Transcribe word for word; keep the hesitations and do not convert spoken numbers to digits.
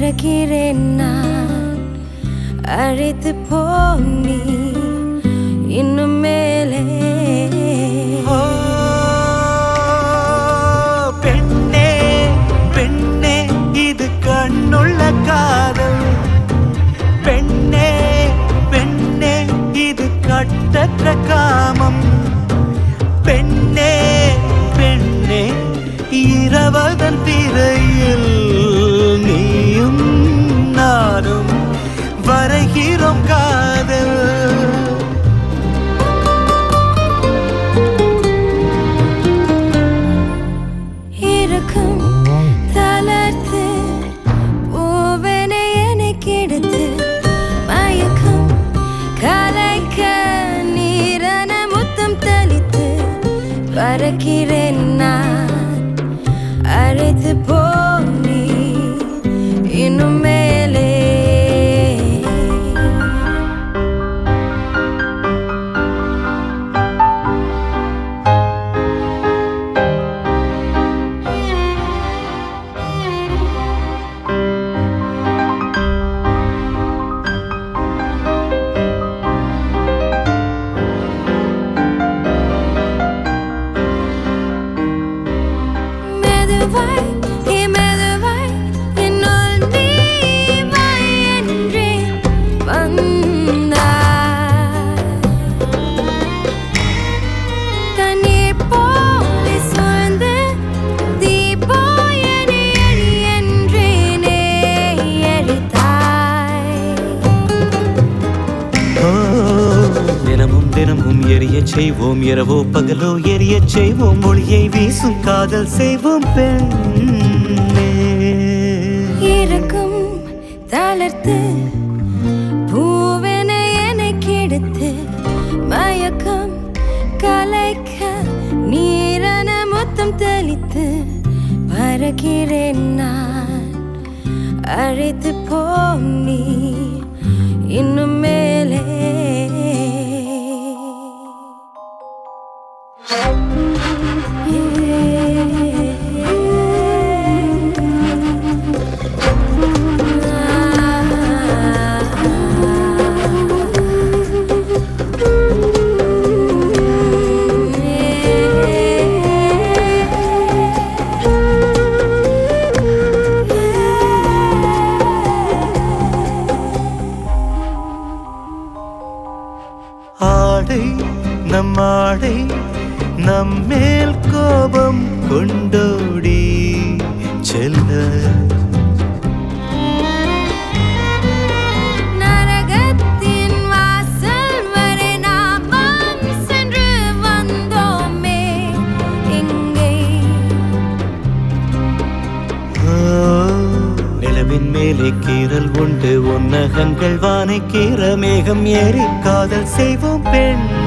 பறக்கிறேன் நான் அழைத்து போனி இன்னும் மேலே. பெண்ணே பெண்ணே இது கண்ணுள்ள காதல். பெண்ணே பெண்ணே இது கட்டற்ற காமம். பெண்ணே பெண்ணே இரவதன் திரையில் நீயும் நானும் வரைகிறோம் காதல். இருக்கும் தளர்த்து பூவனை எனக்கு எடுத்து மயக்கம் கலைக்க நீரான முத்தம் தெளித்து பறக்கிறேன் நான் அழைத்து போனி இன்னும் மேலே. மெதுவாய் மெதுவாய் என்னுள் நீ வா என்றே வந்தாய். தண்ணீர் போல சூழ்ந்து தீபோயனே எரி என்றேனே எரித்தாய். தினமும் தினமும் எரியச் செய்வோம், இரவோ பகலோ எரியச் செய்வோம், மொழியை வீசும் காதல் செய்வோம் பெண்ணே. இருக்கும் தளர்த்து பூவனை எனக்கு எடுத்து மயக்கம் கலைக்க நீரான முத்தம் தெளித்து பறக்கிறேன் நான் அழைத்து போனி இன்னும் மேலே. ஆடை நம்மாடை நம்மேல் கோபம் கொண்டோடி செல்ல. நரகத்தின் வாசல் வரை நாம் சென்று வந்தோமே எங்கே. நிலவின் மேலே கீறல் உண்டு, உன்னகங்கள் வானை கீற மேகம் ஏறி காதல் செய்வோம் பெண்.